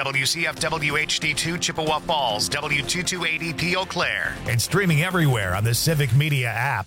WCFW HD2 Chippewa Falls, W2280P Eau Claire. And streaming everywhere on the Civic Media app.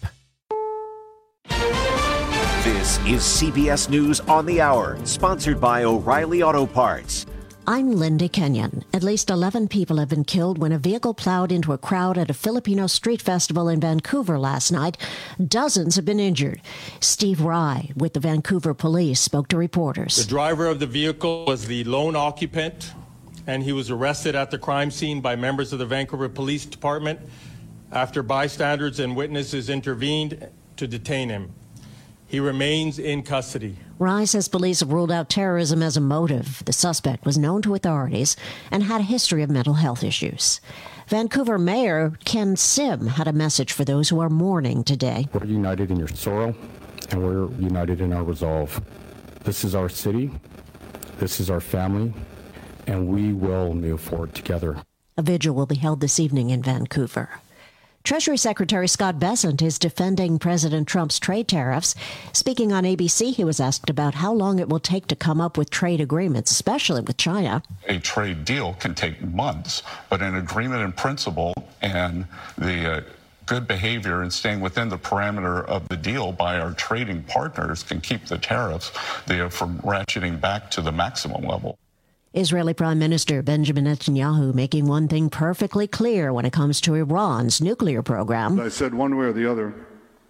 This is CBS News on the Hour, sponsored by O'Reilly Auto Parts. I'm Linda Kenyon. At least 11 people have been killed when a vehicle plowed into a crowd at a Filipino street festival in Vancouver last night. Dozens have been injured. Steve Rye with the Vancouver Police spoke to reporters. The driver of the vehicle was the lone occupant, and he was arrested at the crime scene by members of the Vancouver Police Department after bystanders and witnesses intervened to detain him. He remains in custody. Rye says police have ruled out terrorism as a motive. The suspect was known to authorities and had a history of mental health issues. Vancouver Mayor Ken Sim had a message for those who are mourning today. We're united in your sorrow, and we're united in our resolve. This is our city, this is our family, and we will move forward together. A vigil will be held this evening in Vancouver. Treasury Secretary Scott Bessent is defending President Trump's trade tariffs. Speaking on ABC, he was asked about how long it will take to come up with trade agreements, especially with China. A trade deal can take months, but an agreement in principle and the good behavior and staying within the parameter of the deal by our trading partners can keep the tariffs from ratcheting back to the maximum level. Israeli Prime Minister Benjamin Netanyahu making one thing perfectly clear when it comes to Iran's nuclear program. I said one way or the other,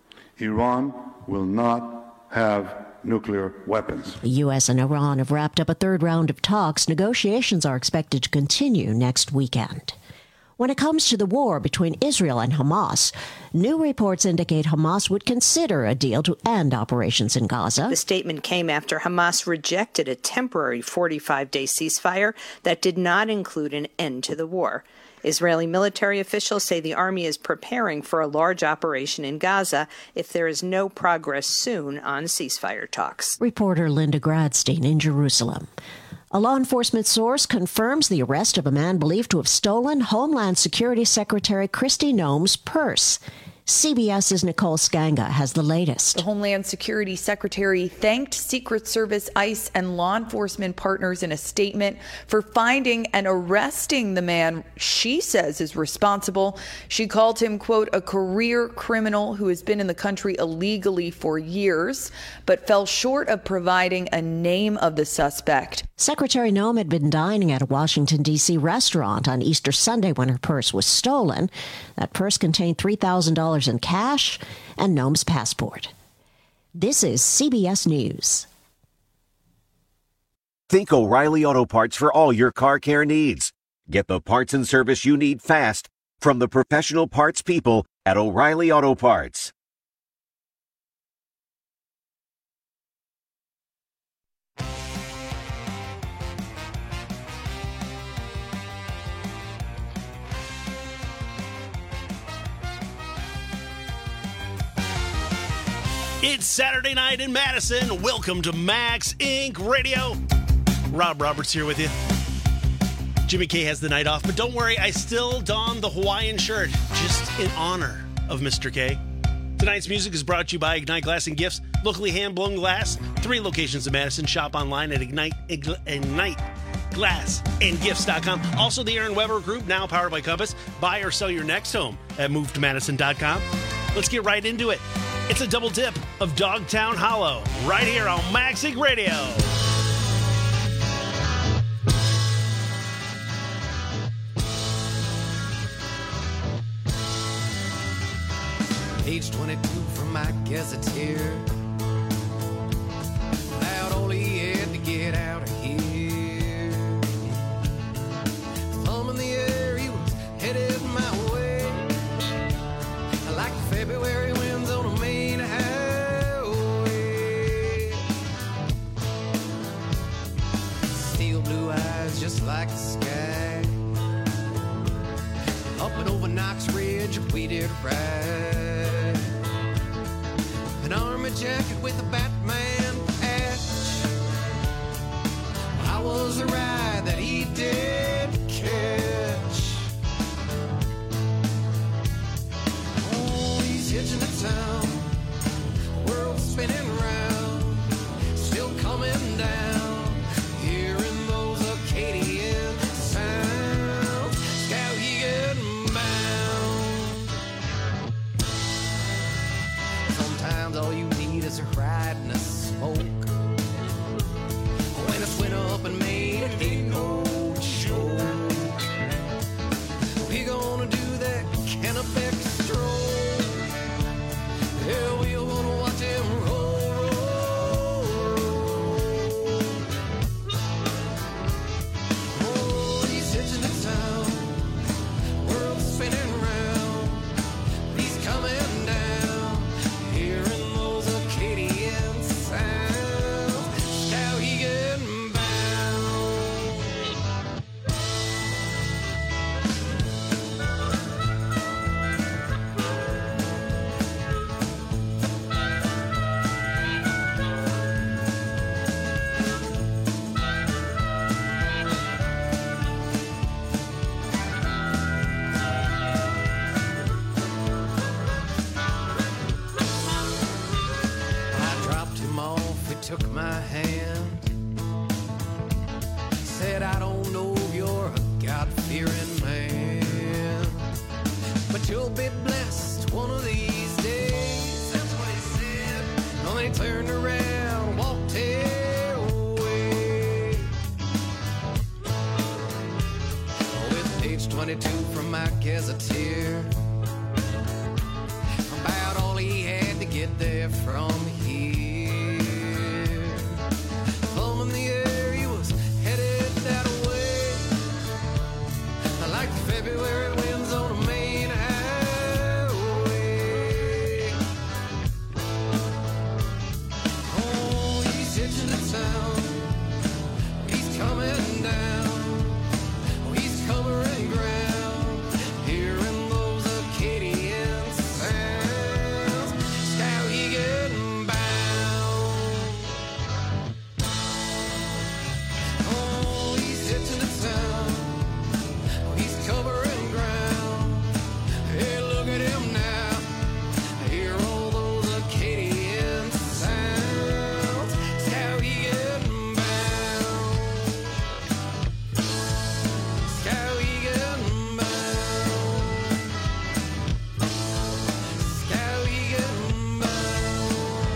Iran will not have nuclear weapons. The U.S. and Iran have wrapped up a third round of talks. Negotiations are expected to continue next weekend. When it comes to the war between Israel and Hamas, new reports indicate Hamas would consider a deal to end operations in Gaza. The statement came after Hamas rejected a temporary 45-day ceasefire that did not include an end to the war. Israeli military officials say the army is preparing for a large operation in Gaza if there is no progress soon on ceasefire talks. Reporter Linda Gradstein in Jerusalem. A law enforcement source confirms the arrest of a man believed to have stolen Homeland Security Secretary Kristi Noem's purse. CBS's Nicole Skanga has the latest. The Homeland Security Secretary thanked Secret Service, ICE, and law enforcement partners in a statement for finding and arresting the man she says is responsible. She called him, quote, a career criminal who has been in the country illegally for years, but fell short of providing a name of the suspect. Secretary Noem had been dining at a Washington, D.C. restaurant on Easter Sunday when her purse was stolen. That purse contained $3,000 in cash and Noem's passport. This is CBS News. Think O'Reilly Auto Parts for all your car care needs. Get the parts and service you need fast from the professional parts people at O'Reilly Auto Parts. It's Saturday night in Madison. Welcome to Max Inc. Radio. Rob Roberts here with you. Jimmy K has the night off, but don't worry, I still don the Hawaiian shirt just in honor of Mr. K. Tonight's music is brought to you by Ignite Glass and Gifts, locally hand-blown glass, 3 locations in Madison. Shop online at IgniteGlassandGifts.com. Also, the Aaron Weber Group, now powered by Compass. Buy or sell your next home at MoveToMadison.com. Let's get right into it. It's a double dip of Dogtown Hollow right here on Max Inc. Radio. Page 22 from my gazetteer. About all he had to get out of here. Thumb in the air, he was headed my way. Like February winds on a main highway. Steel blue eyes just like the sky. Up and over Knox Ridge, we did ride. An army jacket with a Batman patch. I was the ride that he did catch. Oh, he's hitching to town. World spinning round. Still coming down. Here in those Acadian 22 from my gazetteer. About all he had to get there from here. Thumb in the air, he was headed that way. Like the February winds on a main highway. Oh, he's hitching to town. He's coming down. Oh, he's covering ground. Hearing those Acadian sounds. Skowhegan bound. Oh, he's hitching to town. He's covering ground. Hey, look at him now. Hear all those Acadian sounds. Skowhegan bound. Skowhegan bound. Skowhegan bound.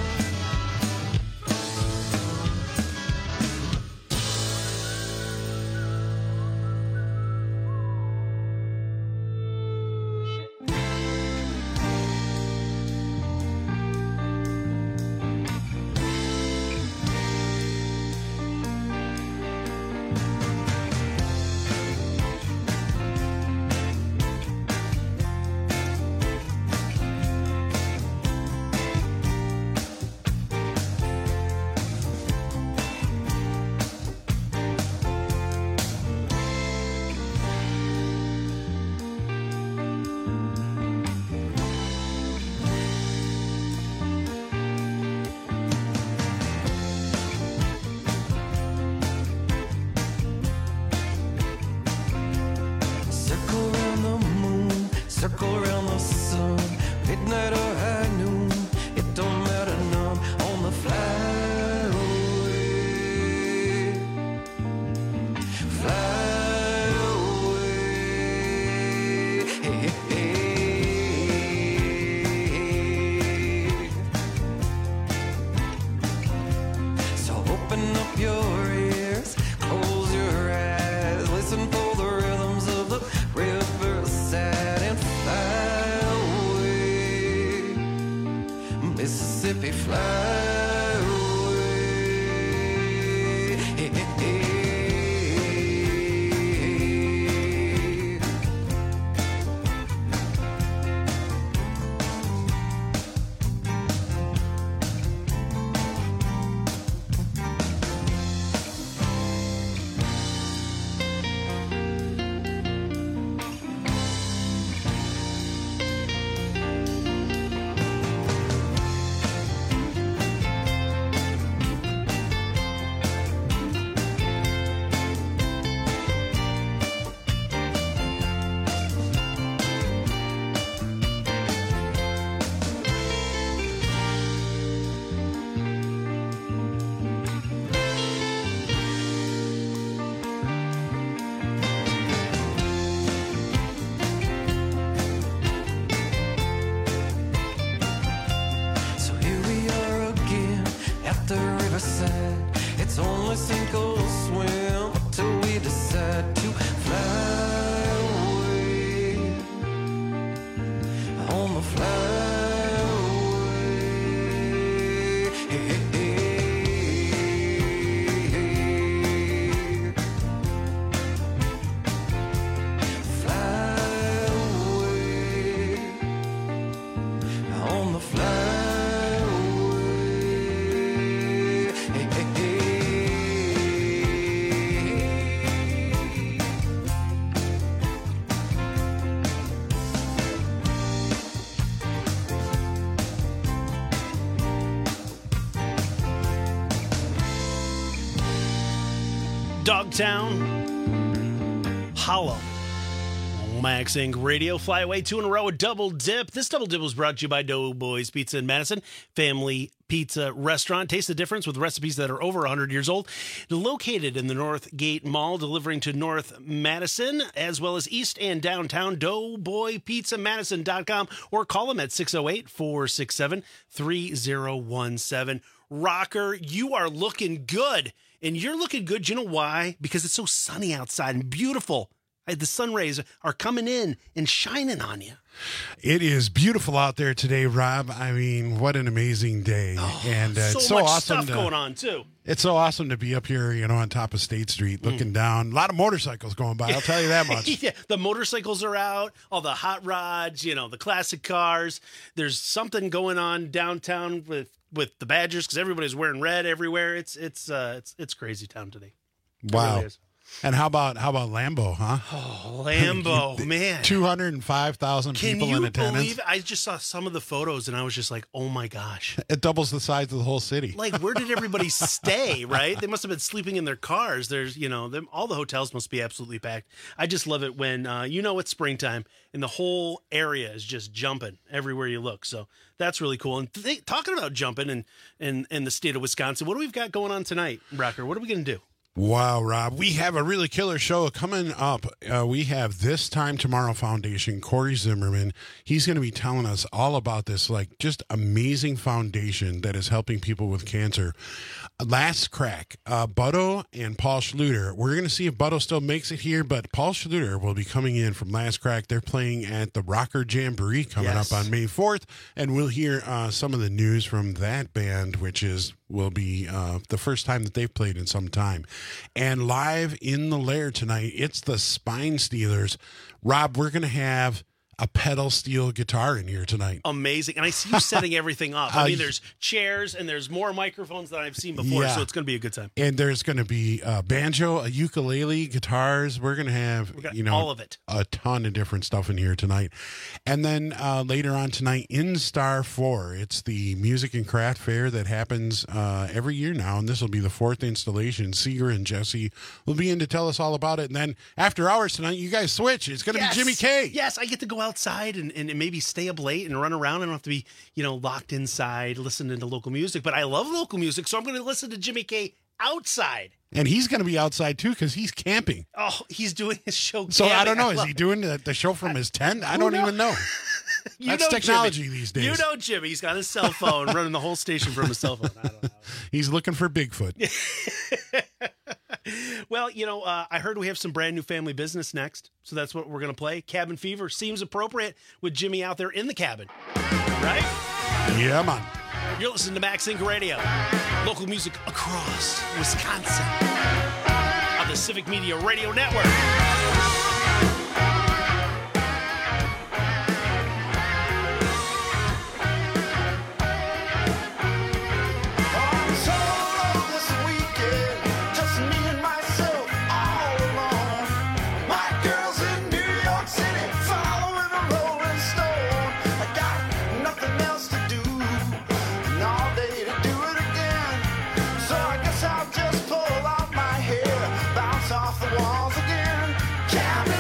Circle around the moon, circle around the sun. Midnight or high noon, it don't matter none. On the fly away, fly away. Hey, hey, hey. So open up your ears, close your eyes, listen for the rhythms of the riverside and fly away, Mississippi, fly away. Hey, hey, hey. So here we are again at the riverside. It's only sink or swim till we decide to fly away. On the fly away. Hey, hey, hey. Fly away. On the fly away. Hey, hey, hey. Dogtown, Hollow. Max Inc. Radio, fly away 2 in a row, a double dip. This double dip was brought to you by Doughboys Pizza in Madison, family pizza restaurant. Taste the difference with recipes that are over 100 years old. Located in the Northgate Mall, delivering to North Madison, as well as East and Downtown, DoughboyPizzaMadison.com, or call them at 608-467-3017. Rocker, you are looking good. And you're looking good. You know why? Because it's so sunny outside and beautiful. The sun rays are coming in and shining on you. It is beautiful out there today, Rob. I mean, what an amazing day. And it's so much awesome stuff going on, too. It's so awesome to be up here, on top of State Street, looking down. A lot of motorcycles going by, I'll tell you that much. Yeah, the motorcycles are out, all the hot rods, the classic cars. There's something going on downtown with the Badgers because everybody's wearing red everywhere. It's crazy town today. Wow. Really is. And how about Lambeau, huh? Oh, Lambeau, man. 205,000 people in attendance. Can you believe it? I just saw some of the photos, and I was just like, oh, my gosh. It doubles the size of the whole city. Like, where did everybody stay, right? They must have been sleeping in their cars. There's, all the hotels must be absolutely packed. I just love it when, it's springtime, and the whole area is just jumping everywhere you look. So that's really cool. And talking about jumping in the state of Wisconsin, what do we got going on tonight, Brocker? What are we going to do? Wow, Rob. We have a really killer show coming up. We have This Time Tomorrow Foundation, Corey Zimmerman. He's going to be telling us all about this, just amazing foundation that is helping people with cancer. Last Crack, Butto and Paul Schluter. We're going to see if Butto still makes it here, but Paul Schluter will be coming in from Last Crack. They're playing at the Rocker Jamboree coming up on May 4th, and we'll hear some of the news from that band, which will be the first time that they've played in some time. And live in the lair tonight, it's the Spine Stealers. Rob, we're going to have a pedal steel guitar in here tonight. Amazing. And I see you setting everything up. I mean, there's chairs and there's more microphones than I've seen before, so it's going to be a good time. And there's going to be a banjo, a ukulele, guitars. We're going to have, all of it. A ton of different stuff in here tonight. And then later on tonight, in Star 4, it's the Music and Craft Fair that happens every year now, and this will be the 4th installation. Seeger and Jesse will be in to tell us all about it. And then after hours tonight, you guys switch. It's going to be Jimmy K. Yes, I get to go outside and maybe stay up late and run around. I don't have to be, locked inside listening to local music, but I love local music, so I'm going to listen to Jimmy K outside. And he's going to be outside, too, because he's camping. Oh, he's doing his show So camping. I don't know. Is he doing the show from his tent? I don't even know. That's technology Jimmy. these days. Jimmy. He's got his cell phone running the whole station from his cell phone. I don't know. He's looking for Bigfoot. Well, I heard we have some brand new family business next, so that's what we're going to play. Cabin Fever seems appropriate with Jimmy out there in the cabin, right? Yeah, man. You're listening to Max Inc. Radio, local music across Wisconsin on the Civic Media Radio Network. I'll just pull out my hair, bounce off the walls again. Cabin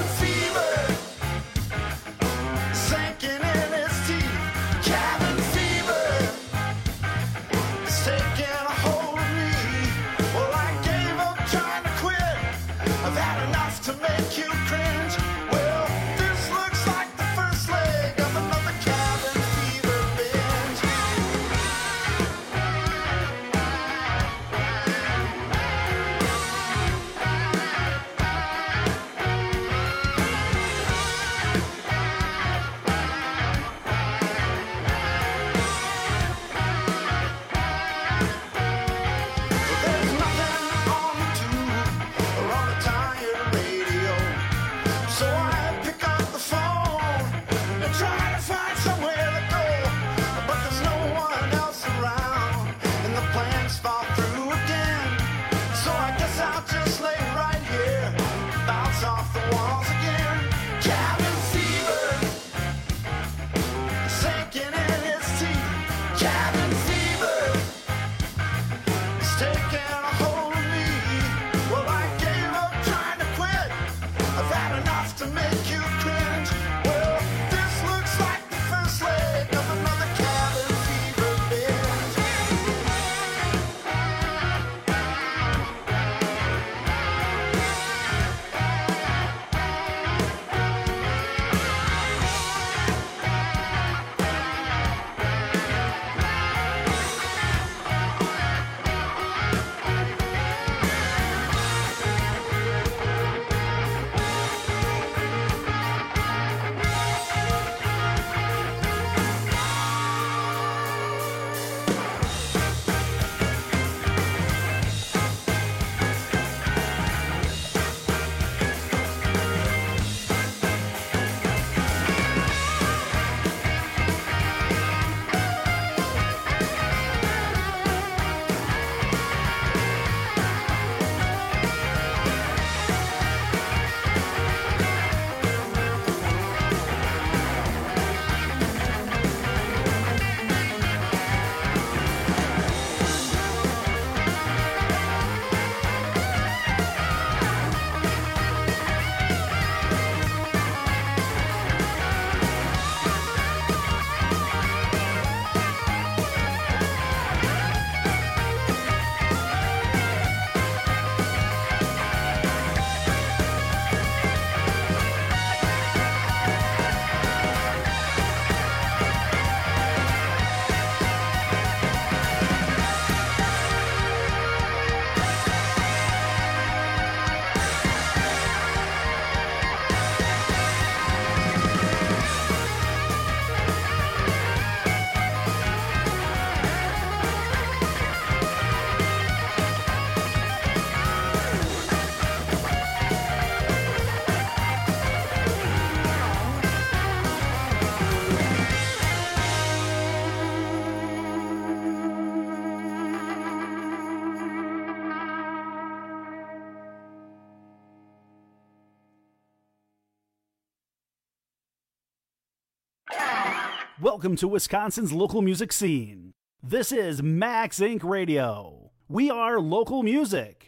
Welcome to Wisconsin's local music scene. This is Max Inc. Radio. We are local music.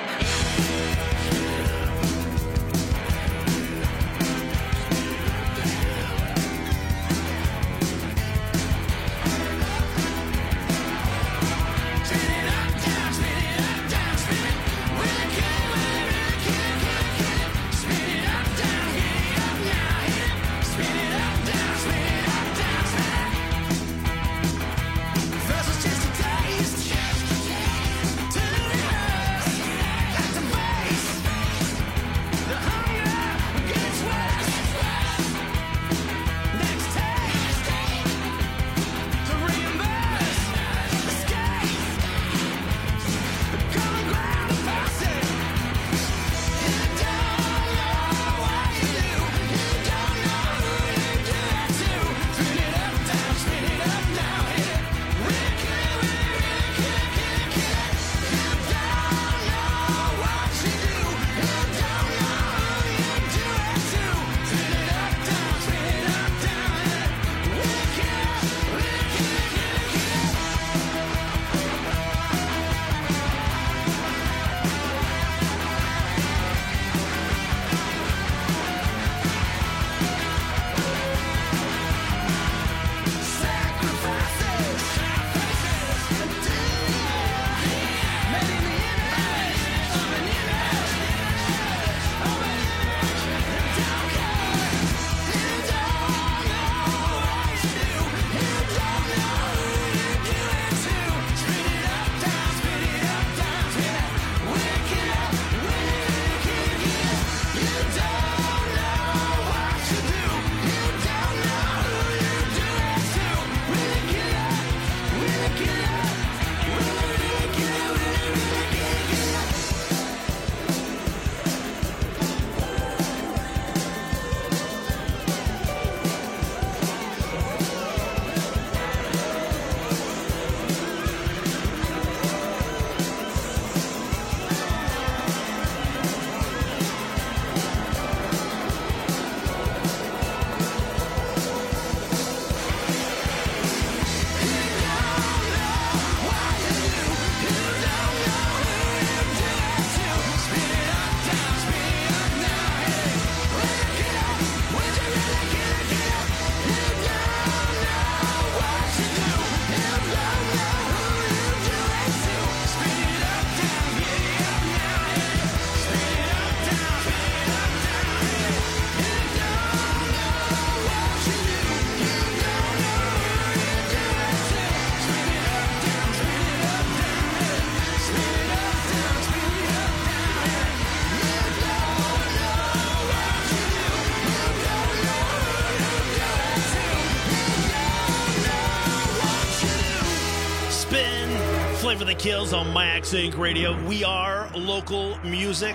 Flavor the Kills on Max Inc. Radio. We are local music.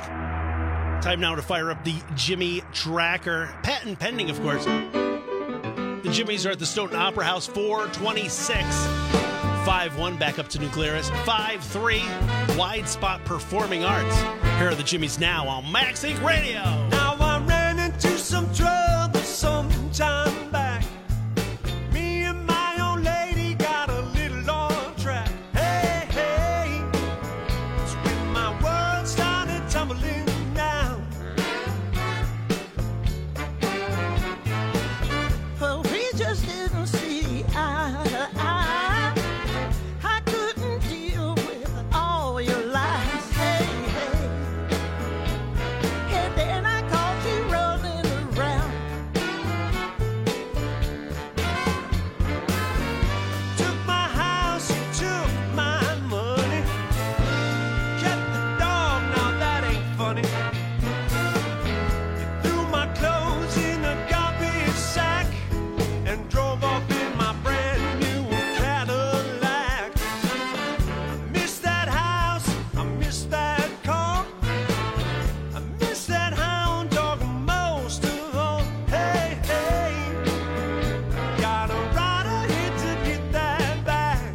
Time now to fire up the Jimmy Tracker. Patent pending, of course. The Jimmys are at the Stoughton Opera House, 426. 5-1 back up to New Glarus. 5-3 Wide Spot Performing Arts. Here are the Jimmys now on Max Inc. Radio. Now I ran into some trouble some time back. Me and my old lady got a little on track. Hey, hey, it's when my world started tumbling down. Well, we just didn't see eye to eye. I couldn't deal with all your lies. Hey, hey. And then I caught you running around. Took my house, you took my money. Kept the dog, now that ain't funny. You threw my clothes in a garbage sack and drove off in my brand new Cadillac. I miss that house, I miss that car. I miss that hound dog most of all. Hey, hey, gotta ride ahead to get that back.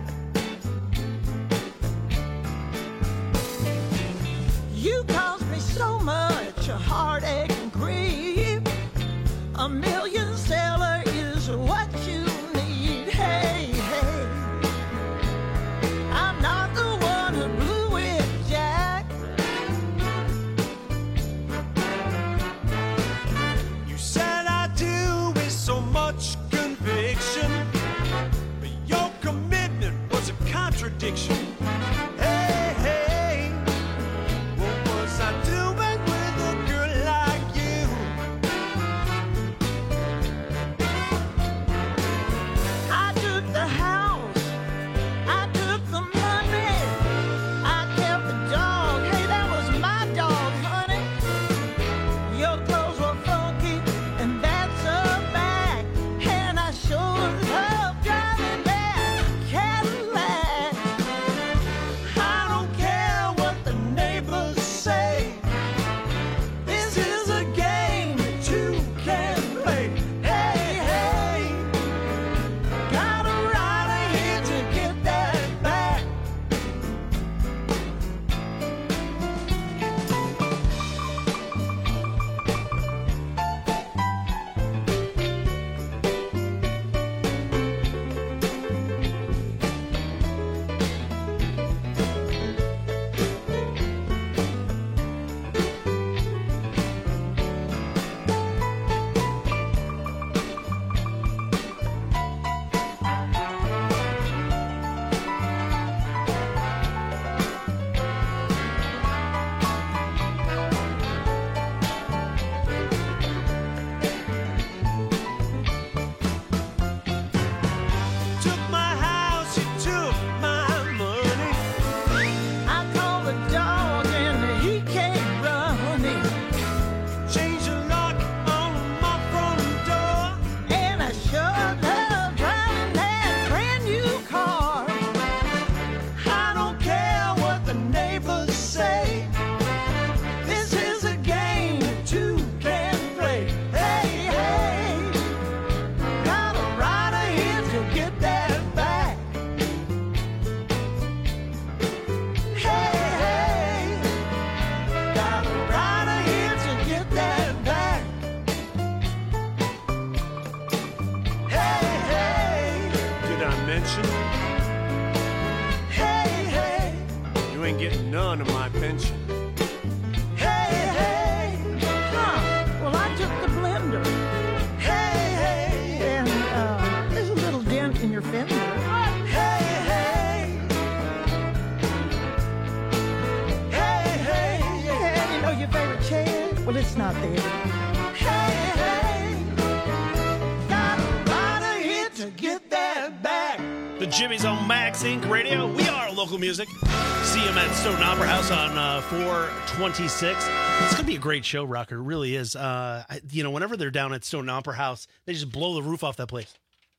You caused me so much heartache and grief. $1 million seller is what you need. attention. Hey, hey, You ain't getting none of my pension. hey, hey. Huh. Well, I took the blender. Hey, hey. And there's a little dent in your fender. Hey, hey. Hey, hey. And you know your favorite chair? Well, it's not there. Hey, hey. Got a rider here to get that back. The Jimmy's on Max Inc. Radio. We are local music. See them at Stoughton Opera House on 426. It's going to be a great show, Rocker. It really is. Whenever they're down at Stoughton Opera House, they just blow the roof off that place.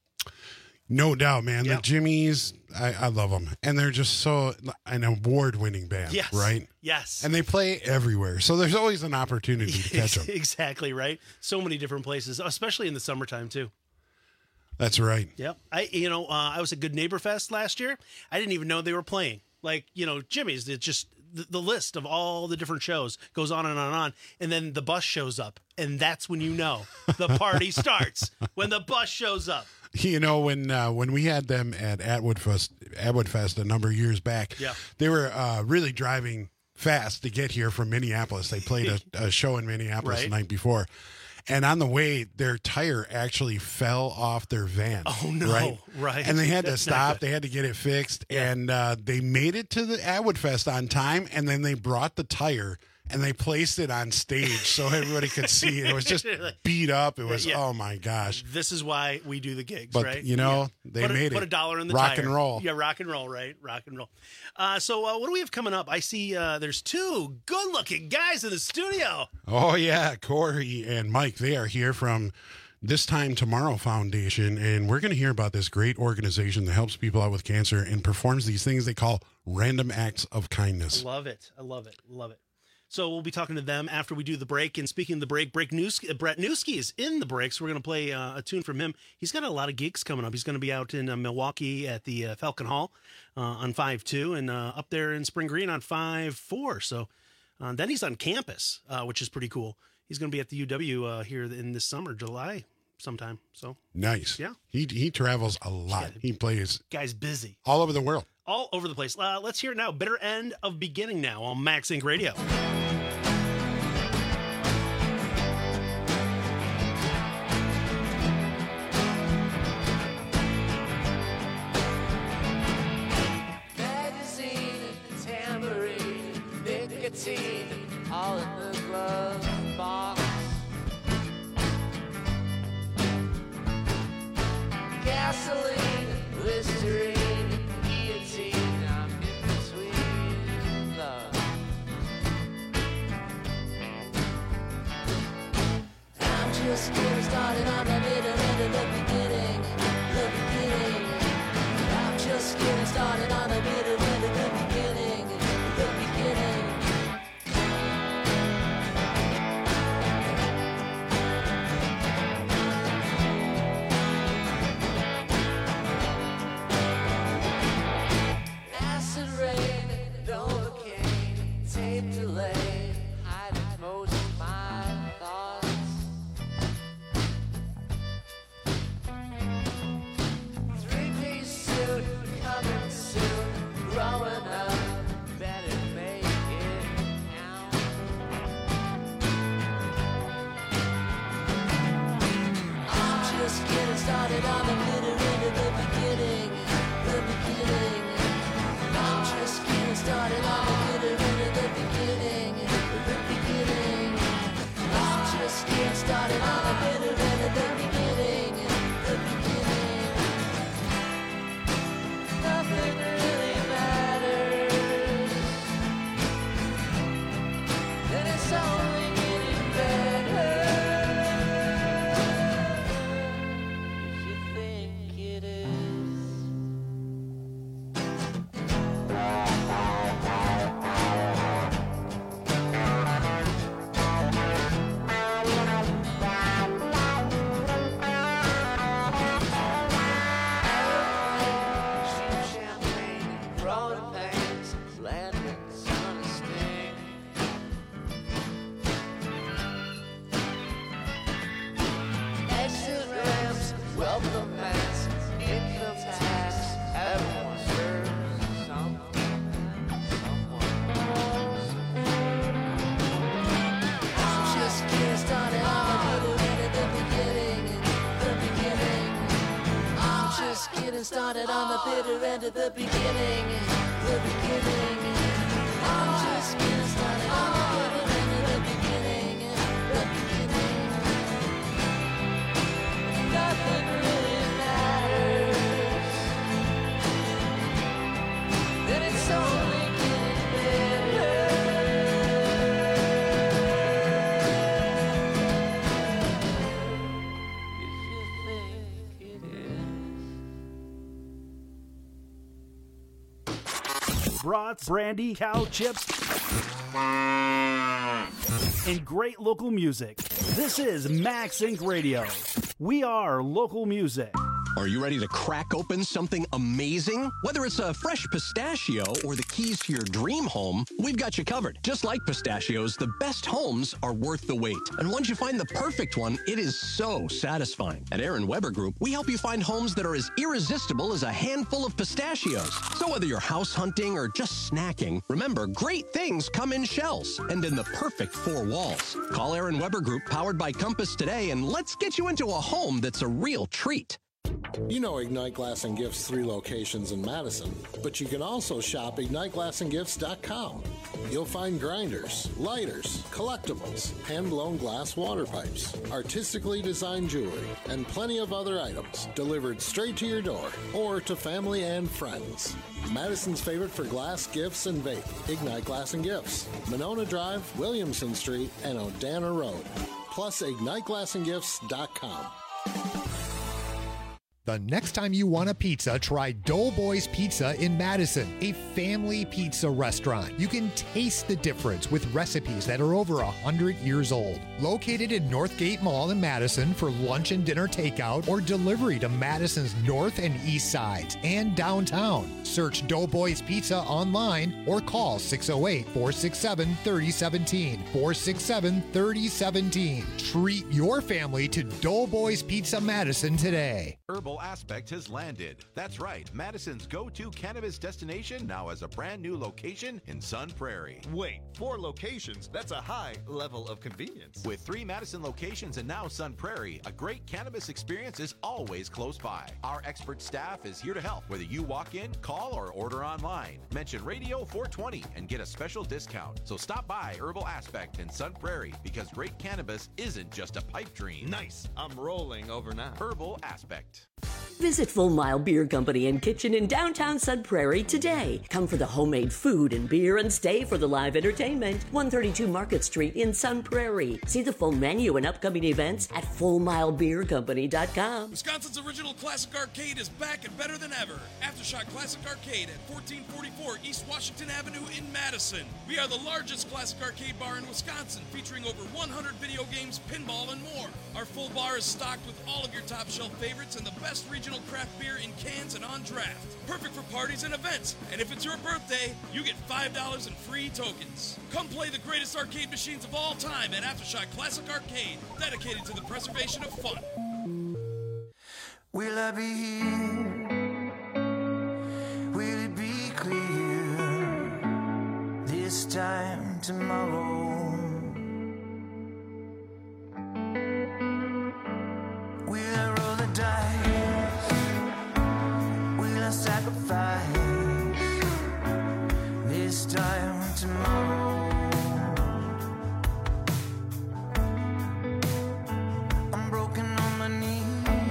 No doubt, man. Yeah. The Jimmys, I love them. And they're just so an award-winning band, Yes. right? Yes. And they play everywhere. So there's always an opportunity to catch them. Exactly, right? So many different places, especially in the summertime, too. That's right. Yep. I was at Good Neighbor Fest last year. I didn't even know they were playing. Like, Jimmy's, it's just the list of all the different shows goes on and on and on. And then the bus shows up. And that's when you know the party starts, when the bus shows up. When we had them at Atwood Fest a number of years back, Yeah. they were really driving fast to get here from Minneapolis. They played a show in Minneapolis Right. the night before. And on the way, their tire actually fell off their van. Oh, no. Right. And they had to That's not stop. good. They had to get it fixed. And they made it to the Atwood Fest on time. And then they brought the tire and they placed it on stage so everybody could see it. It was just beat up. It was, oh, my gosh. This is why we do the gigs, But, right? they made it. Put $1 in the rock tire. and roll. Yeah, rock and roll, right? Rock and roll. So what do we have coming up? I see there's two good-looking guys in the studio. Oh, yeah. Corey and Mike, they are here from This Time Tomorrow Foundation, and we're going to hear about this great organization that helps people out with cancer and performs these things they call random acts of kindness. I love it. Love it. So we'll be talking to them after we do the break. And speaking of the break, Brett Newski is in the break, so we're going to play a tune from him. He's got a lot of gigs coming up. He's going to be out in Milwaukee at the Falcon Hall on 5-2 and up there in Spring Green on 5-4. So then he's on campus, which is pretty cool. He's going to be at the UW here in this summer, July sometime. So Nice. Yeah. He travels a lot. He plays guy's busy. all over the world. All over the place. Let's hear it now. Bitter End of Beginning now on Max Inc. Radio. Magazine, tambourine, nicotine, all in the glove box. Gasoline, Listerine, guillotine, I'm in between love. I'm just getting started on the bitter end of the beginning, the beginning. I'm just getting started on the bitter end of the beginning, the beginning. Acid rain, Novocaine, tape delay, hiding most of my thoughts. Three-piece suit, coming soon, growing up, better make it count. I'm just getting started on the bitter end of the beginning, the beginning. I'm just getting started on the bitter end of the beginning, the beginning. I'm just getting started on the bitter end of the beginning, the beginning. Nothing really matters, and it's only getting better. If you think it is. Champagne, growing pains, landings on a sting. Exit ramps, welcome mats, income tax, been started on the bitter end of the beginning. The beginning. I'm just getting started on the bitter end of the beginning. The beginning. Nothing really matters. And it's only getting better. Brats, brandy, cow chips, and great local music. This is Max Inc. Radio. We are local music. Are you ready to crack open something amazing? Whether it's a fresh pistachio or the keys to your dream home, we've got you covered. Just like pistachios, the best homes are worth the wait. And once you find the perfect one, it is so satisfying. At Aaron Weber Group, we help you find homes that are as irresistible as a handful of pistachios. So whether you're house hunting or just snacking, remember, great things come in shells and in the perfect 4 walls. Call Aaron Weber Group, powered by Compass, today, and let's get you into a home that's a real treat. You know Ignite Glass and Gifts' 3 locations in Madison, but you can also shop IgniteGlassandGifts.com. You'll find grinders, lighters, collectibles, hand-blown glass water pipes, artistically designed jewelry, and plenty of other items delivered straight to your door or to family and friends. Madison's favorite for glass, gifts, and vape, Ignite Glass and Gifts, Monona Drive, Williamson Street, and Odana Road. Plus, IgniteGlassandGifts.com. The next time you want a pizza, try Doughboys Pizza in Madison, a family pizza restaurant. You can taste the difference with recipes that are over 100 years old. Located in Northgate Mall in Madison for lunch and dinner takeout or delivery to Madison's north and east sides and downtown. Search Doughboys Pizza online or call 608-467-3017. 467-3017. Treat your family to Doughboys Pizza Madison today. Herbal Aspect has landed. That's right, Madison's go-to cannabis destination now has a brand new location in Sun Prairie. Wait, 4 locations? That's a high level of convenience. With 3 Madison locations and now Sun Prairie, a great cannabis experience is always close by. Our expert staff is here to help, whether you walk in, call, or order online. Mention Radio 420 and get a special discount. So stop by Herbal Aspect in Sun Prairie, because great cannabis isn't just a pipe dream. Nice. I'm rolling over now. Herbal Aspect. Visit Full Mile Beer Company and Kitchen in downtown Sun Prairie today. Come for the homemade food and beer and stay for the live entertainment. 132 Market Street in Sun Prairie. See the full menu and upcoming events at FullMileBeerCompany.com. Wisconsin's original classic arcade is back and better than ever. Aftershock Classic Arcade at 1444 East Washington Avenue in Madison. We are the largest classic arcade bar in Wisconsin, featuring over 100 video games, pinball, and more. Our full bar is stocked with all of your top shelf favorites and the best regional craft beer in cans and on draft. Perfect for parties and events. And if it's your birthday, you get $5 in free tokens. Come play the greatest arcade machines of all time at Aftershock Classic Arcade, dedicated to the preservation of fun. Will I be here? Will it be clear this time tomorrow? Will I roll the dice? Will I sacrifice this time tomorrow? I'm broken on my knees.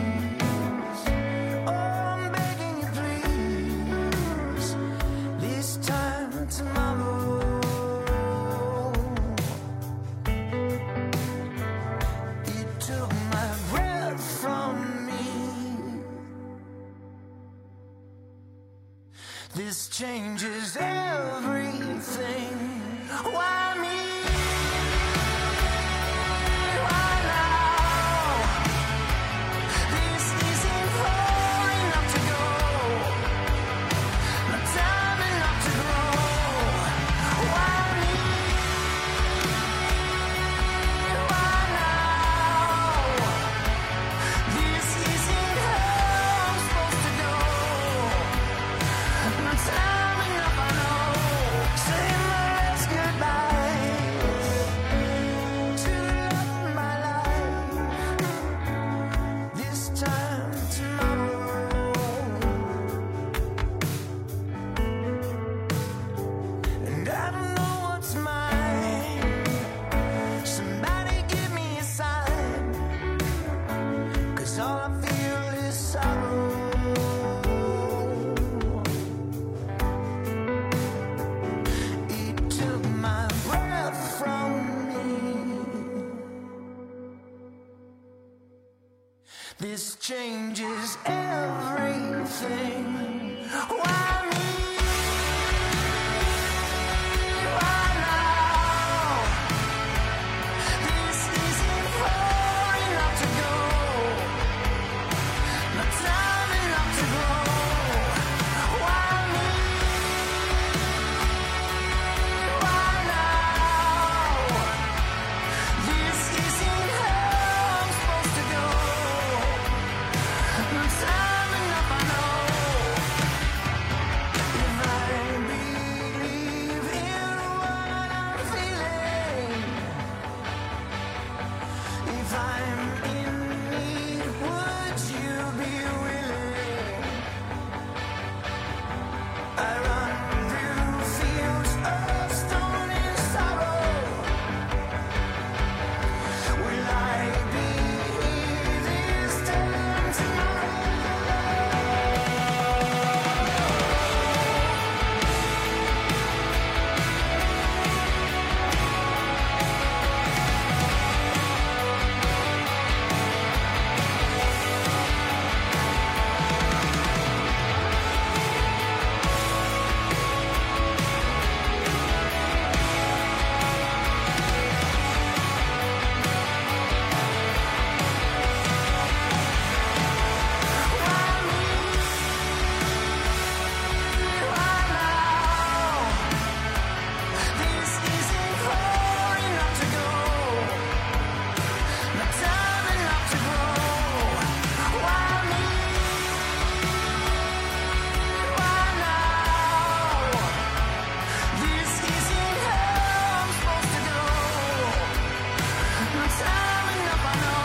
Oh, I'm begging you, please. This time tomorrow. It took my breath from me. This changes everything. Why me? Why now? This isn't far enough to go. No time enough to grow. Why me? Why now? This isn't how I'm supposed to go. No time enough, I know. Say my last goodbye. This changes everything. Why me? Why now? This isn't far enough to go. Not time enough to grow. Why me? Why now? This isn't how I'm supposed to go. Not time enough, I know. If I believe in what I'm feeling, if I'm in need, would you be willing? I run through fields of stone and sorrow. Will I be here this time tomorrow? This isn't far enough to go. Not time enough to grow. Why me? Why now? This isn't how I'm supposed to go. Not time enough, I know.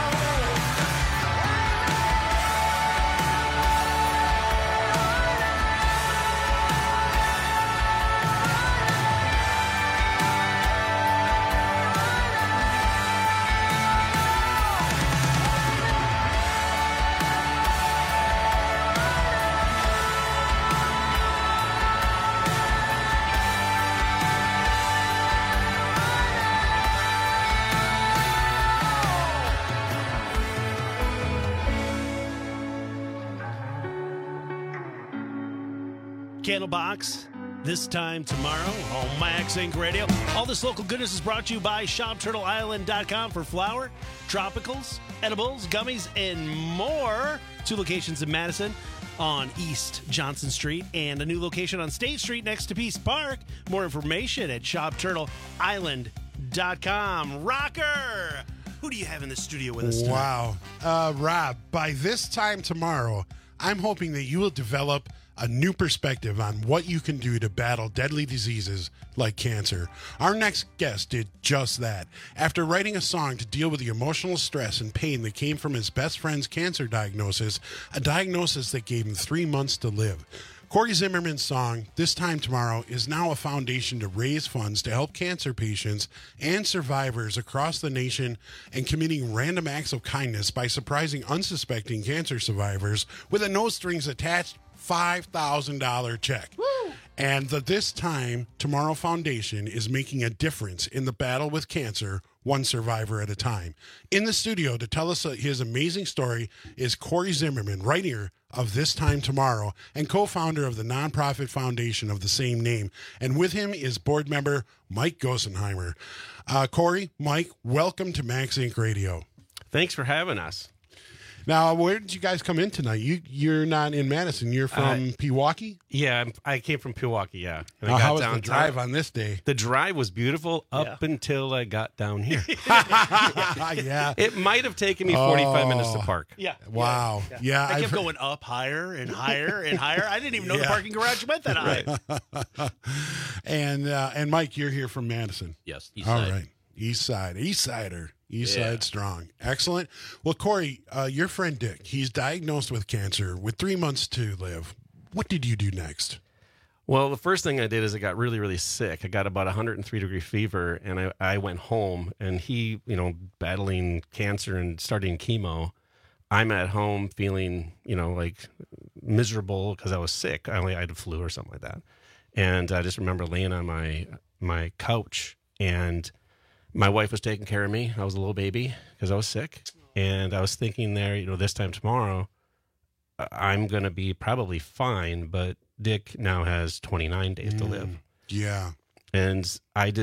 Candlebox, this time tomorrow on Max Inc. Radio. All this local goodness is brought to you by ShopTurtleIsland.com for flour, tropicals, edibles, gummies, and more. 2 locations in Madison on East Johnson Street and a new location on State Street next to Peace Park. More information at ShopTurtleIsland.com. Rocker, who do you have in the studio with us tonight? Wow. Rob, by this time tomorrow, I'm hoping that you will develop a new perspective on what you can do to battle deadly diseases like cancer. Our next guest did just that. After writing a song to deal with the emotional stress and pain that came from his best friend's cancer diagnosis, a diagnosis that gave him 3 months to live. Corey Zimmerman's song, This Time Tomorrow, is now a foundation to raise funds to help cancer patients and survivors across the nation and committing random acts of kindness by surprising unsuspecting cancer survivors with a no strings attached $5,000 check. Woo! And the This Time Tomorrow Foundation is making a difference in the battle with cancer, one survivor at a time. In the studio to tell us his amazing story is Corey Zimmerman, writer of This Time Tomorrow and co-founder of the nonprofit foundation of the same name. And with him is board member Mike Gosenheimer. Corey, Mike, welcome to Max Inc. Radio. Thanks for having us. Now, where did you guys come in tonight? You're not in Madison. You're from Pewaukee? Yeah, I came from Pewaukee, yeah. And how was the drive on this day? The drive was beautiful up until I got down here. Yeah. It might have taken me 45 minutes to park. Yeah. Wow. Yeah. I kept going up higher and higher and higher. I didn't even know the parking garage went that high. And Mike, you're here from Madison. Yes. East All side. right. East Side. East Sider. East Side strong. Excellent. Well, Corey, your friend Dick, he's diagnosed with cancer with 3 months to live. What did you do next? Well, the first thing I did is I got really, really sick. I got about 103-degree fever, and I went home. And he, battling cancer and starting chemo, I'm at home feeling, like miserable because I was sick. I had a flu or something like that. And I just remember laying on my couch, and my wife was taking care of me. I was a little baby because I was sick. And I was thinking there, this time tomorrow, I'm going to be probably fine, but Dick now has 29 days to live. Yeah. And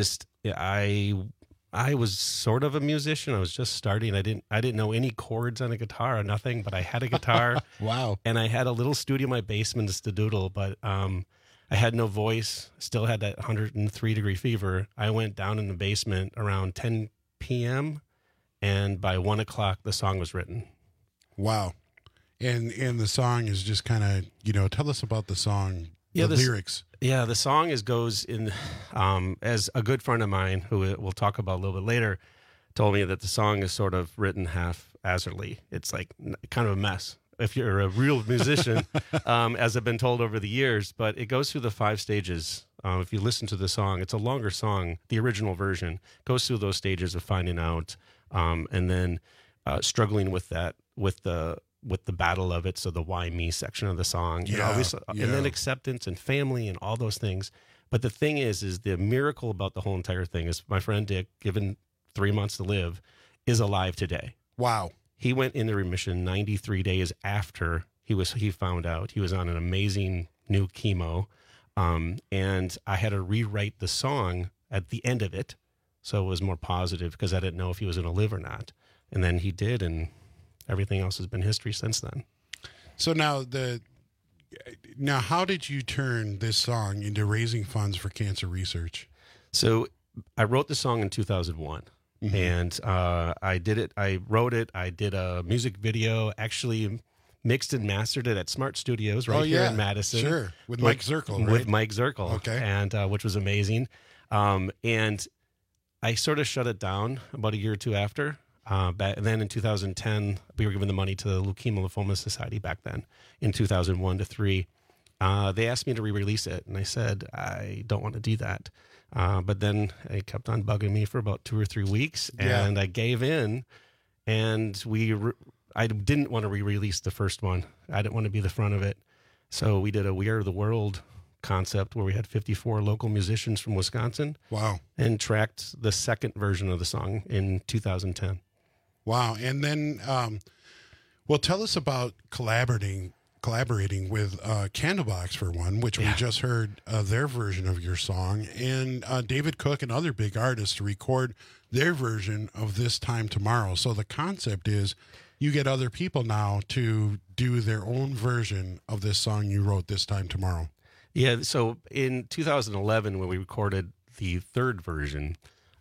I was sort of a musician. I was just starting. I didn't know any chords on a guitar or nothing, but I had a guitar. Wow. And I had a little studio in my basement just to doodle, but I had no voice, still had that 103-degree fever. I went down in the basement around 10 p.m., and by 1 o'clock, the song was written. Wow. And the song is just kind of, tell us about the song, the lyrics. Yeah, the song goes in, as a good friend of mine, who we'll talk about a little bit later, told me that the song is sort of written haphazardly. It's like kind of a mess, if you're a real musician, as I've been told over the years. But it goes through the 5 stages. If you listen to the song, it's a longer song. The original version goes through those stages of finding out, and then struggling with that, with the battle of it. So the why me section of the song, and then acceptance and family and all those things. But the thing is the miracle about the whole entire thing is my friend Dick, given 3 months to live, is alive today. Wow. He went into remission 93 days after he found out. He was on an amazing new chemo. And I had to rewrite the song at the end of it. So it was more positive because I didn't know if he was going to live or not. And then he did, and everything else has been history since then. So now how did you turn this song into raising funds for cancer research? So I wrote the song in 2001, and I did it. I wrote it. I did a music video, actually mixed and mastered it at Smart Studios here in Madison. Sure, with Mike Zirkle, right? With Mike Zirkle, okay, and which was amazing. And I sort of shut it down about a year or two after. Then in 2010, we were given the money to the Leukemia Lymphoma Society back then. In 2001 to 3, they asked me to re-release it, and I said I don't want to do that. But then they kept on bugging me for about 2 or 3 weeks, and I gave in. And I didn't want to re-release the first one. I didn't want to be the front of it, so we did a We Are the World concept where we had 54 local musicians from Wisconsin. Wow! And tracked the second version of the song in 2010. Wow. And then, tell us about collaborating with Candlebox for one, which we just heard their version of your song, and David Cook and other big artists to record their version of This Time Tomorrow. So the concept is you get other people now to do their own version of this song you wrote, This Time Tomorrow. Yeah. So in 2011, when we recorded the third version,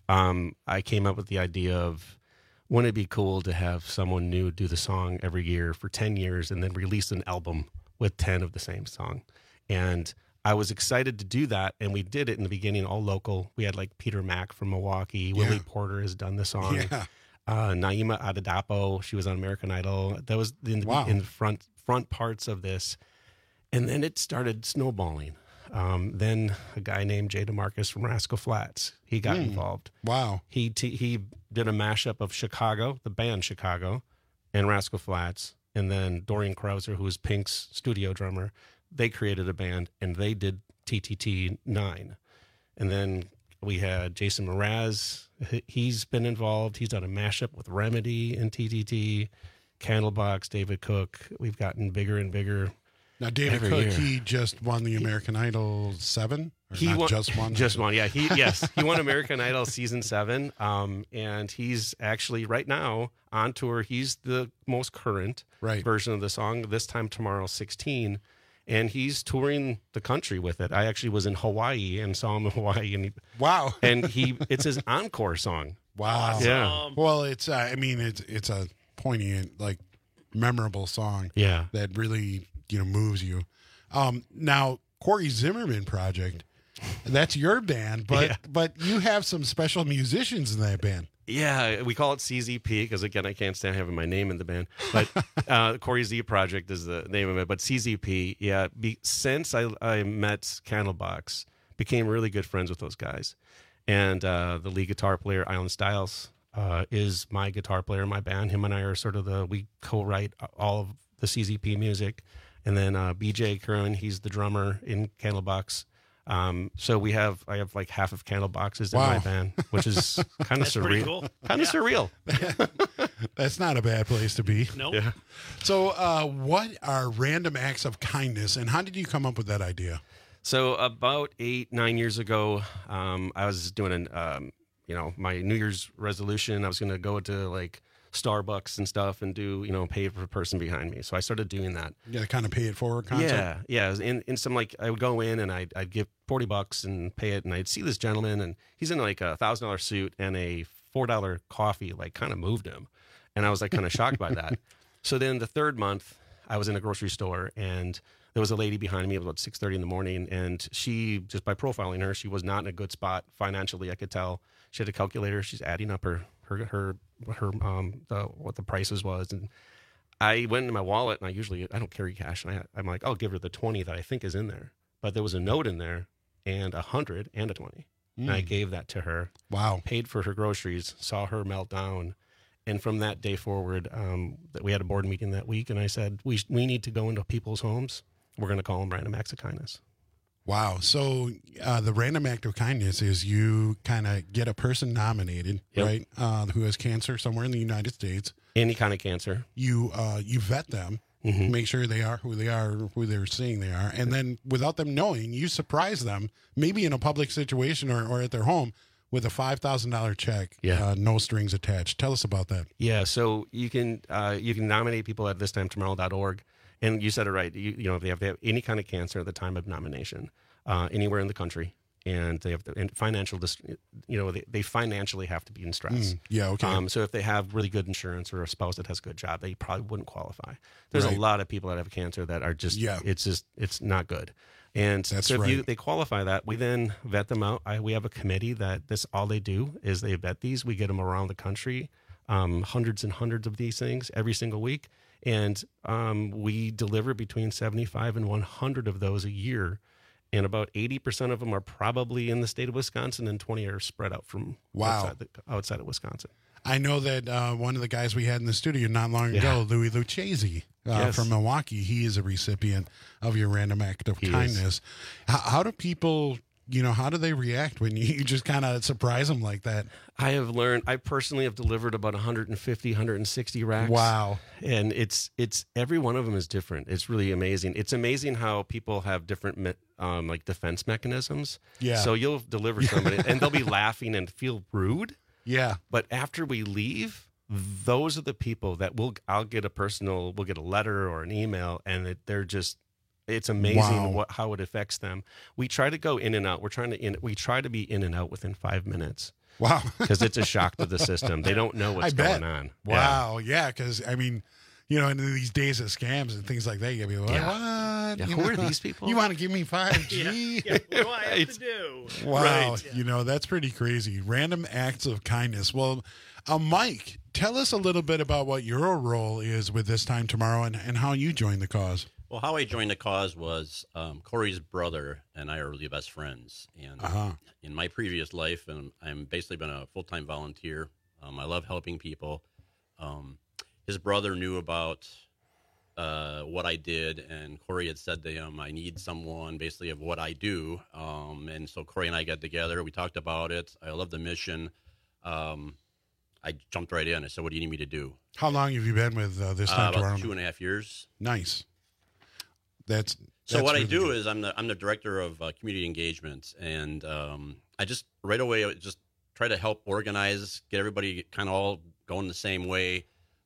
I came up with the idea of, wouldn't it be cool to have someone new do the song every year for 10 years and then release an album with 10 of the same song? And I was excited to do that, and we did it in the beginning, all local. We had like Peter Mack from Milwaukee. Willie Porter has done the song. Yeah. Naima Adedapo, she was on American Idol. That was in the front parts of this. And then it started snowballing. Then a guy named Jay DeMarcus from Rascal Flatts, he got involved. Wow. He did a mashup of Chicago, the band Chicago, and Rascal Flatts. And then Dorian Krauser, who was Pink's studio drummer, they created a band, and they did TTT 9. And then we had Jason Mraz. He's been involved. He's done a mashup with Remedy and TTT, Candlebox, David Cook. We've gotten bigger and bigger. Now, David Cook, he just won the American Idol 7? Just one? Just one, yeah. He won American Idol Season 7, and he's actually, right now, on tour. He's the most current version of the song, This Time Tomorrow 16, and he's touring the country with it. I actually was in Hawaii and saw him in Hawaii. And it's his encore song. Wow. Awesome. Yeah. Well, it's a poignant, memorable song that really moves you. Now, Corey Zimmerman Project, that's your band, but you have some special musicians in that band. Yeah, we call it CZP because, again, I can't stand having my name in the band. But Corey Z Project is the name of it. But CZP, since I met Candlebox, became really good friends with those guys. And the lead guitar player, Island Styles, is my guitar player in my band. Him and I are we co-write all of the CZP music. And then BJ Curran, he's the drummer in Candlebox. So I have like half of candle boxes in my van, which is kind of surreal. Pretty cool. Kind of surreal. That's not a bad place to be. Nope. Yeah. So, what are random acts of kindness, and how did you come up with that idea? So about 8-9 years ago, I was doing my New Year's resolution. I was going to go to like Starbucks and stuff and do, pay for the person behind me. So I started doing that. Yeah, kind of pay it forward concept. Yeah. In some I would go in and I'd give $40 and pay it, and I'd see this gentleman, and he's in like a $1,000 suit, and a $4 coffee like kind of moved him, and I was like kind of shocked by that. So then the third month, I was in a grocery store, and there was a lady behind me about 6:30 in the morning, and she, just by profiling her, she was not in a good spot financially. I could tell. She had a calculator. She's adding up what the prices was, and I went into my wallet, and I don't carry cash, and I'm like, I'll give her the 20 that I think is in there, but there was a note in there, and 100 and a 20, and I gave that to her. Wow. Paid for her groceries. Saw her melt down. And from that day forward, that we had a board meeting that week, and I said, we need to go into people's homes. We're going to call them random acts of kindness. Wow. So the random act of kindness is you kind of get a person nominated, right, who has cancer somewhere in the United States. Any kind of cancer. You vet them, make sure they are who they're saying they are, and then without them knowing, you surprise them, maybe in a public situation or at their home, with a $5,000 check, no strings attached. Tell us about that. Yeah, so you can nominate people at thistimetomorrow.org, and you said it right. If they have any kind of cancer at the time of nomination, anywhere in the country, and they have they financially have to be in stress. Okay. So if they have really good insurance or a spouse that has a good job, they probably wouldn't qualify. There's a lot of people that have cancer that are just it's not good. And so if they qualify that, we then vet them out. We have a committee that all they do is they vet these. We get them around the country, hundreds and hundreds of these things every single week. And we deliver between 75 and 100 of those a year. And about 80% of them are probably in the state of Wisconsin, and 20 are spread out from outside of Wisconsin. I know that one of the guys we had in the studio not long ago, Louis Lucchese from Milwaukee, he is a recipient of your random act of kindness. How do people, how do they react when you just kind of surprise them like that? I personally have delivered about 150, 160 racks. Wow. And it's every one of them is different. It's really amazing. It's amazing how people have different defense mechanisms. Yeah. So you'll deliver somebody and they'll be laughing and feel rude. Yeah. But after we leave, those are the people that we'll get a letter or an email, and it's amazing how it affects them. We try to go in and out. We try to be in and out within 5 minutes. Wow. Because it's a shock to the system. They don't know what's going on. Wow. Yeah. Because, in these days of scams and things like that, you'll be like, what? Yeah. Who are these people? You want to give me 5G? What do I have to do? Wow. Right. That's pretty crazy. Random acts of kindness. Well, Mike, tell us a little bit about what your role is with This Time Tomorrow and how you joined the cause. Well, how I joined the cause was Corey's brother and I are really best friends. And in my previous life, and I'm basically been a full-time volunteer. I love helping people. His brother knew about what I did, and Corey had said to him, I need someone basically of what I do. And so Corey and I got together. We talked about it. I love the mission. I jumped right in. I said, what do you need me to do? How long have you been with This Time Tomorrow? About 2.5 years. Nice. That's what really I do good. is I'm the director of community engagement, and I just right away just try to help organize, get everybody kind of all going the same way.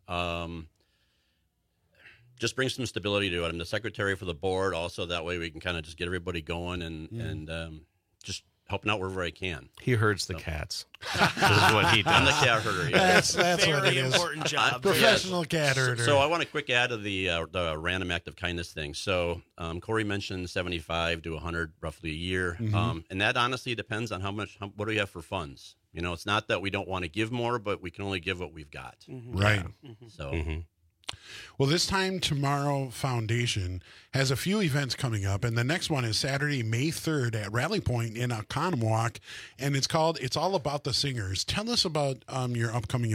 Just bring some stability to it. I'm the secretary for the board, also that way we can kind of just get everybody going and just helping out wherever I can. He herds the cats. This is what he does. I'm the cat herder. Yeah. That's what it is. Important job. Professional cat herder. So I want a quick add to the random act of kindness thing. So Corey mentioned 75 to 100 roughly a year. And that honestly depends on what do we have for funds. It's not that we don't want to give more, but we can only give what we've got. Right. So. Well, This Time Tomorrow Foundation has a few events coming up, and the next one is Saturday, May 3rd at Rally Point in Oconomowoc, and it's called It's All About the Singers. Tell us about your upcoming event.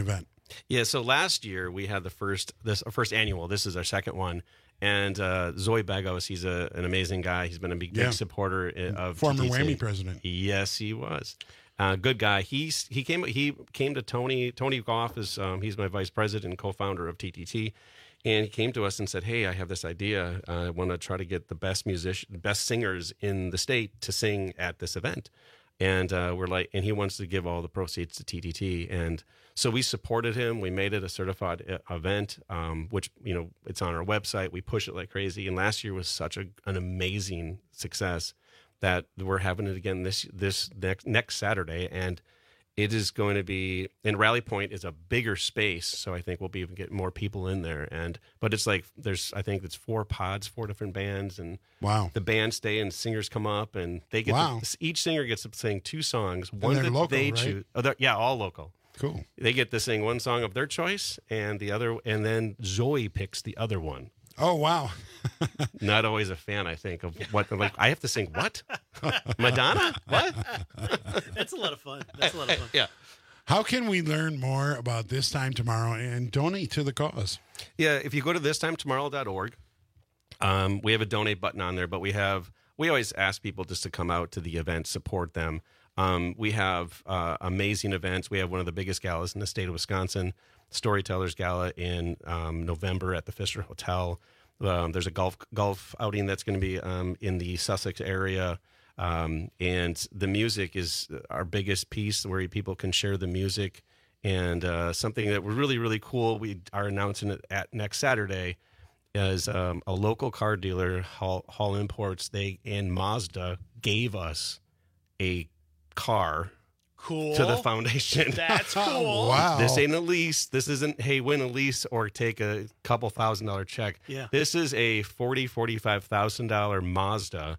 Yeah, so last year we had the first annual. This is our second one. And Zoe Begos, he's an amazing guy. He's been a big supporter of former TTT. Whammy president. Yes, he was. Good guy. He came to Tony. Tony Goff is he's my vice president and co-founder of TTT, and he came to us and said, "Hey, I have this idea. I want to try to get the best singers in the state to sing at this event." And we're like, and he wants to give all the proceeds to TTT, and so we supported him. We made it a certified event, which it's on our website. We push it like crazy, and last year was such an amazing success that we're having it again this next Saturday, and it is going to be. And Rally Point is a bigger space, so I think we'll be able to get more people in there. But it's like I think it's 4 pods, 4 different bands, and wow, the bands stay and singers come up and they get each singer gets to sing 2 songs. One that local, they right? choose. Oh, all local. Cool. They get to sing one song of their choice, and then Zoe picks the other one. Oh, wow. Not always a fan, I think, of what, like, I have to sing what? Madonna? What? That's a lot of fun. Yeah. How can we learn more about This Time Tomorrow and donate to the cause? Yeah, if you go to thistimetomorrow.org, we have a donate button on there, but we always ask people just to come out to the event, support them. We have amazing events. We have one of the biggest galas in the state of Wisconsin, Storytellers Gala in November at the Fisher Hotel. There's a golf outing that's going to be in the Sussex area. And the music is our biggest piece where people can share the music. And something that we're really, really cool, we are announcing it at next Saturday, is a local car dealer, Hall Imports, and Mazda gave us a car cool to the foundation. That's cool. Wow. This ain't a lease. This isn't, hey, win a lease or take a couple $1,000 check. Yeah. This is a $45,000 Mazda.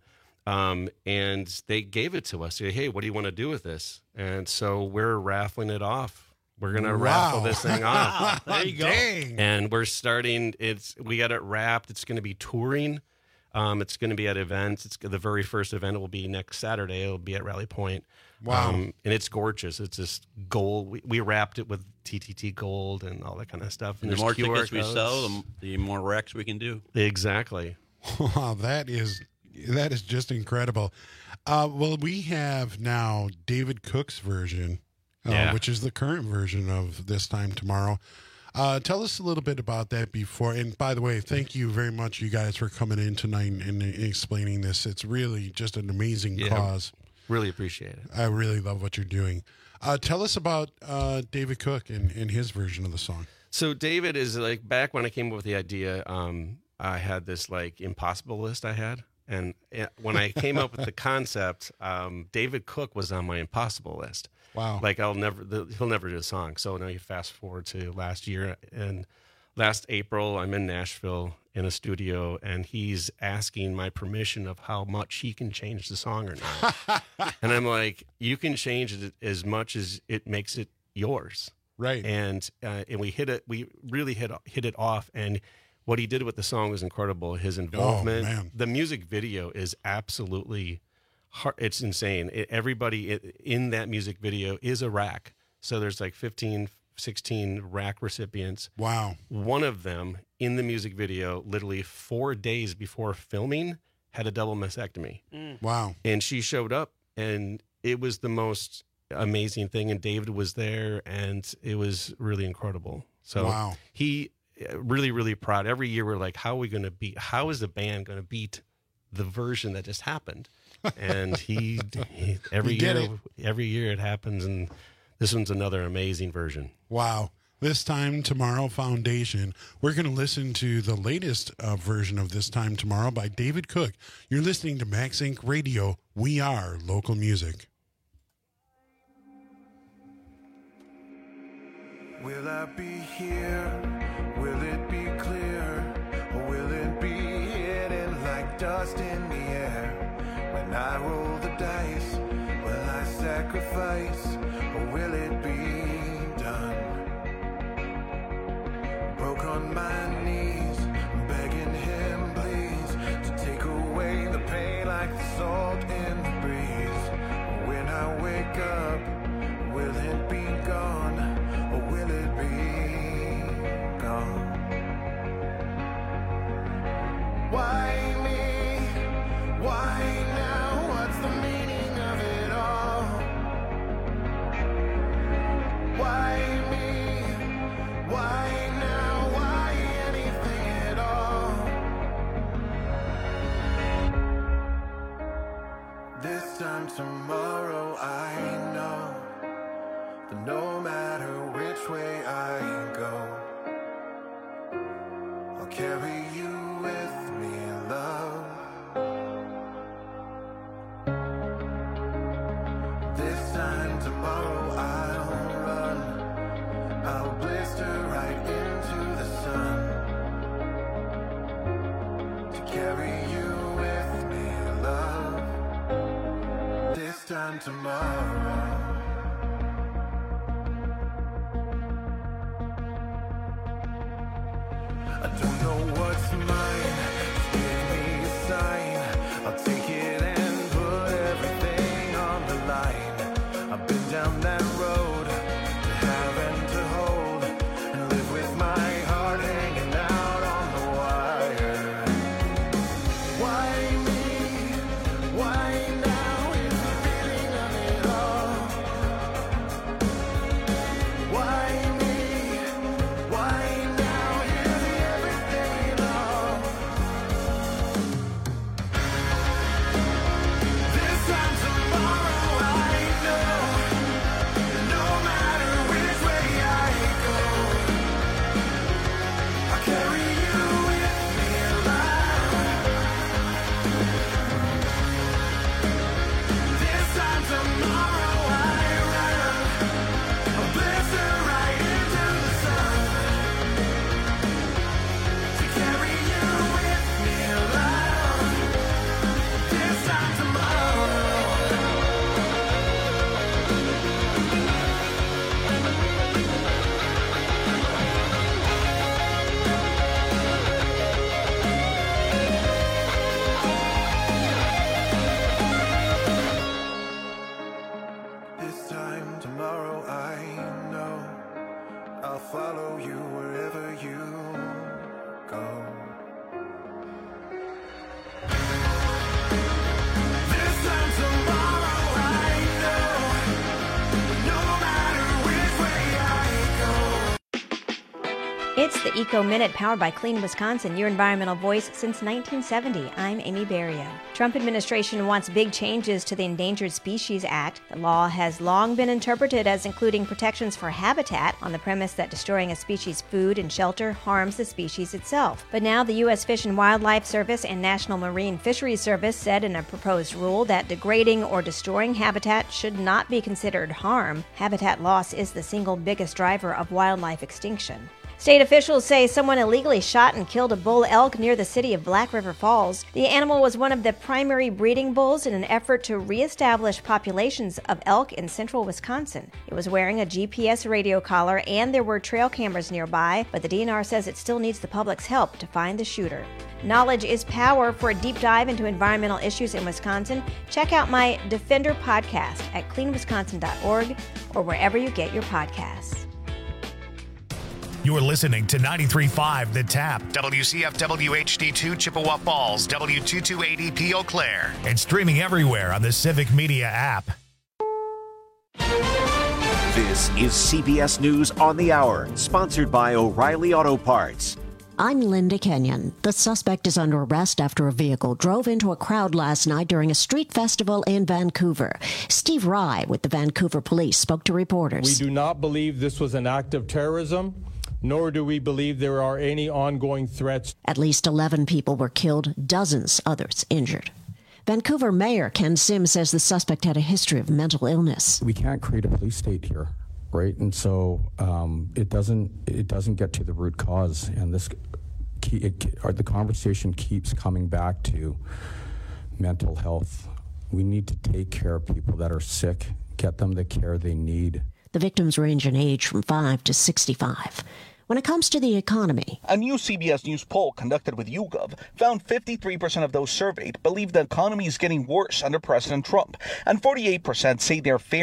And they gave it to us. Say, hey, what do you want to do with this? And so we're raffling it off. We're going to raffle this thing off. There you go. Dang. And we're starting, we got it wrapped. It's going to be touring. It's going to be at events. It's the very first event will be next Saturday. It'll be at Rally Point. Wow. And it's gorgeous. It's just gold. We wrapped it with TTT gold and all that kind of stuff. And there's the more QR tickets we codes. sell, the more racks we can do. Exactly. Wow, that is just incredible. Well, we have now David Cook's version, which is the current version of This Time Tomorrow. Tell us a little bit about that before. And by the way, thank you very much, you guys, for coming in tonight and explaining this. It's really just an amazing cause. Really appreciate it. I really love what you're doing. Tell us about David Cook and his version of the song. So David is like, back when I came up with the idea, I had this like impossible list I had. And when I came up with the concept, David Cook was on my impossible list. Wow. Like he'll never do a song. So now you fast forward to last year, and last April, I'm in Nashville in a studio, and he's asking my permission of how much he can change the song or not. And I'm like, you can change it as much as it makes it yours. Right. And we really hit it off. And what he did with the song was incredible. His involvement, the music video is absolutely it's insane. Everybody in that music video is a rack. So there's like 15, 16 rack recipients. Wow. One of them in the music video, literally 4 days before filming, had a double mastectomy. Wow. And she showed up, and it was the most amazing thing. And David was there, and it was really incredible. So wow. He really, really proud. Every year we're like, how is the band going to beat the version that just happened? And every year it happens, and this one's another amazing version. Wow. This Time Tomorrow Foundation. We're going to listen to the latest version of This Time Tomorrow by David Cook. You're listening to Max Inc. Radio. We are local music. Will I be here? Will it be clear? Or will it be hidden like dust in the air? When I roll the dice, will I sacrifice? Or will it be done? Broke on my knees, begging him please to take away the pain like the salt in the breeze. When I wake up, will it be gone? Or will it be Why me? Why now? What's the meaning of it all? Why me? Why now? Why anything at all? This time tomorrow I know that no matter which way I go, I'll carry you with me, love. This time tomorrow I'll run, I'll blister right into the sun to carry you with me, love. This time tomorrow. I don't know what's mine, just give me a sign. I'll take it and put everything on the line. I've been down that road, to have and to hold, and live with my heart hanging out on the wire. Why me? Why now is the feeling of it all? Why me? Why now is the everything at all? This time tomorrow I know, no matter which way I go, I'll carry you with me alive. This time tomorrow I run, I'll blister right into the sun to carry you with me alive. This time tomorrow. This time tomorrow I know I'll follow you wherever you go. This time tomorrow I know, no matter which way I go. It's the Eco Minute powered by Clean Wisconsin, your environmental voice since 1970. I'm Amy Barrio. Trump administration wants big changes to the Endangered Species Act. The law has long been interpreted as including protections for habitat on the premise that destroying a species' food and shelter harms the species itself. But now the U.S. Fish and Wildlife Service and National Marine Fisheries Service said in a proposed rule that degrading or destroying habitat should not be considered harm. Habitat loss is the single biggest driver of wildlife extinction. State officials say someone illegally shot and killed a bull elk near the city of Black River Falls. The animal was one of the primary breeding bulls in an effort to reestablish populations of elk in central Wisconsin. It was wearing a GPS radio collar and there were trail cameras nearby, but the DNR says it still needs the public's help to find the shooter. Knowledge is power. For a deep dive into environmental issues in Wisconsin, check out my Defender podcast at cleanwisconsin.org or wherever you get your podcasts. You're listening to 93.5 The Tap, WCFW HD2 Chippewa Falls, W228EP Eau Claire, and streaming everywhere on the Civic Media app. This is CBS News on the Hour, sponsored by O'Reilly Auto Parts. I'm Linda Kenyon. The suspect is under arrest after a vehicle drove into a crowd last night during a street festival in Vancouver. Steve Rye with the Vancouver Police spoke to reporters. We do not believe this was an act of terrorism, nor do we believe there are any ongoing threats. At least 11 people were killed, dozens others injured. Vancouver Mayor Ken Sim says the suspect had a history of mental illness. We can't create a police state here, right? And so it doesn't get to the root cause, and the conversation keeps coming back to mental health. We need to take care of people that are sick, get them the care they need. The victims range in age from 5 to 65. When it comes to the economy, a new CBS News poll conducted with YouGov found 53% of those surveyed believe the economy is getting worse under President Trump, and 48% say they're faring